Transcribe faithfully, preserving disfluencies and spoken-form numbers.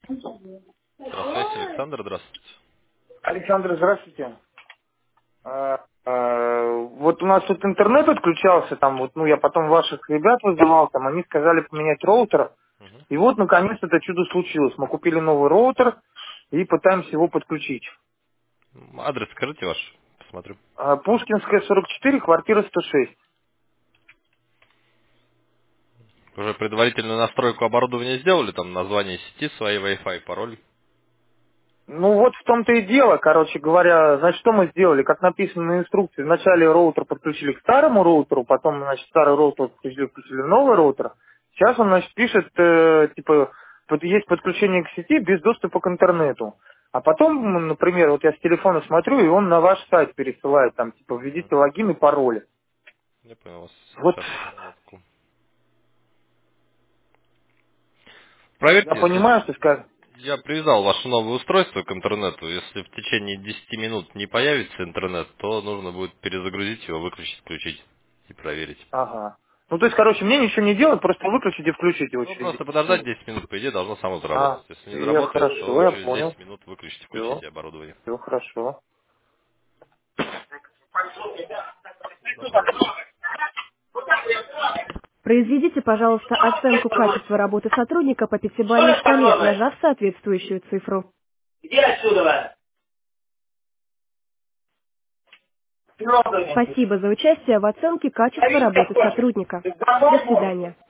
Здравствуйте, Александр, здравствуйте. Александр, здравствуйте. А, а, Вот у нас тут интернет отключался, там вот, ну я потом ваших ребят вызывал, там они сказали поменять роутер, Мгм. и вот наконец это чудо случилось. Мы купили новый роутер и пытаемся его подключить. М, Адрес скажите ваш, посмотрю. А, Пушкинская, сорок четыре, квартира сто шесть. Уже предварительную настройку оборудования сделали, там название сети, свои Wi-Fi, пароль. Ну вот в том-то и дело, короче говоря, значит, что мы сделали, как написано на инструкции, вначале роутер подключили к старому роутеру, потом, значит, старый роутер подключили, включили новый роутер. Сейчас он, значит, пишет, э, типа, вот есть подключение к сети без доступа к интернету. А потом, м, например, вот я с телефона смотрю, и он на ваш сайт пересылает, там, типа, Мгм. введите логин и пароли. Я понял вас. Вот Сейчас, минутку. я Проверьте, если понимаю, что сказать. я привязал ваше новое устройство к интернету. Если в течение десяти минут не появится интернет, то нужно будет перезагрузить его, выключить, включить и проверить. Ага. Ну, то есть, короче, мне ничего не делать, просто выключить и включить его Ну, через просто десять подождать минут. десять минут, по идее, должно само заработать. А, Если не я заработает, хорошо, то я через понял. десять минут выключите, Все, включите оборудование. все хорошо. Пожалуйста. Произведите, пожалуйста, оценку качества работы сотрудника по пятибалльной шкале, нажав соответствующую цифру. Иди отсюда! Спасибо за участие в оценке качества Давид работы какой! сотрудника. Ты До домой можешь? свидания.